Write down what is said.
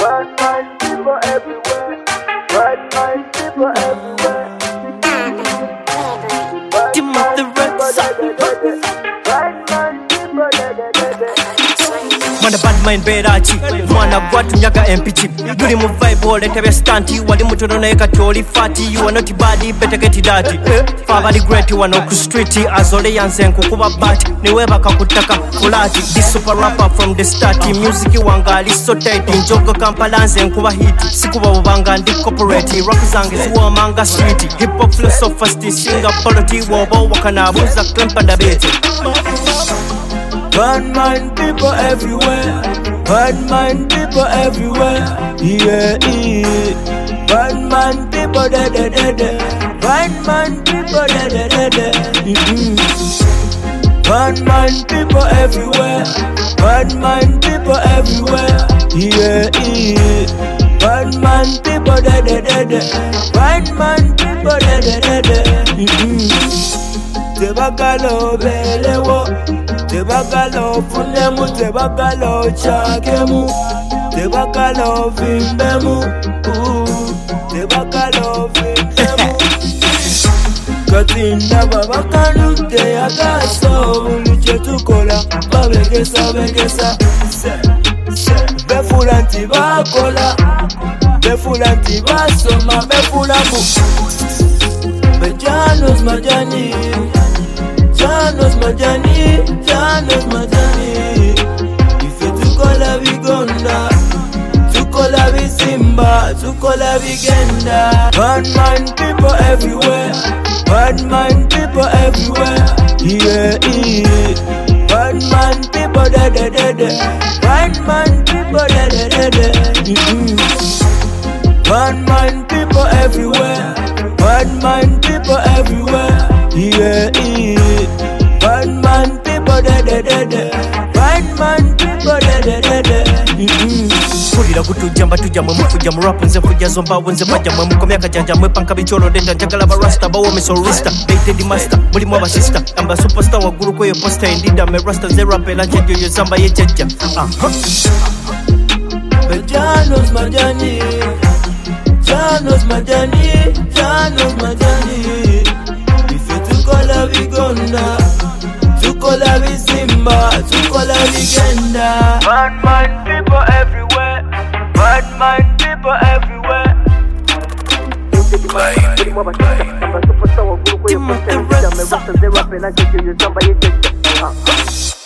Bad mind people everywhere. Bad mind people everywhere. Timothy Red Bad mind people everywhere. Mwana bad mind berachi mwana gwatunyaga empiki duli mu vibe oleta bya stanti wali mutono naye kati oli fati you are not bad better get that fabali great wano ku street azole yanze nkukuba bat niwe bakakutaka fulati this super rapper from the start music wangali so tight njogo Kampala nze nkuba hit sikuba bubanga ndi corporate rap zange ziwamanga street hip hop flow so fast singa polity wobo wakanabuza klempa ndabete. Bad mind people everywhere. Bad mind people everywhere. Yeah, yeah. Bad mind people da. Bad mind people da. Bad mind people everywhere. Bad mind people everywhere. Yeah, yeah. Bad mind people da. Bad mind people da. Tebagalo belewo. Tebagalo funemu, tebagalo chakemu, tebagalo vimbemu, tebagalo vimbemu. Katinda babakanu te agaso, buliche tukola, babegesa. Befulanti bakola, befulanti basoma, befulamu. Bejanos majani. Janos majani. Ife tukola bigonda, tukola bisimba, tukola bigenda. Bad mind people everywhere. Bad mind people everywhere. Yeah, yeah. Bad mind people da. Bad mind people da. Bad mind people everywhere. Bad mind people everywhere. Yeah, yeah. Bad man people da. Bad man people da. Kulira kutujamba tujamwe mufuja mu rap nze fuja zomba wenze majamwe mukomya kajanja mwe panka bicholo denta njagala ba rasta bawo me so rasta dated master muri mwa sister amba superstar wa guru ko yo poster indida me rasta ze rap la njejo yo zamba ye jeja Janos majani. Janos majani. Tukola bigonda, tukola bisimba, tukola bigenda. Bad mind people everywhere. Bad mind people everywhere. Timothy Red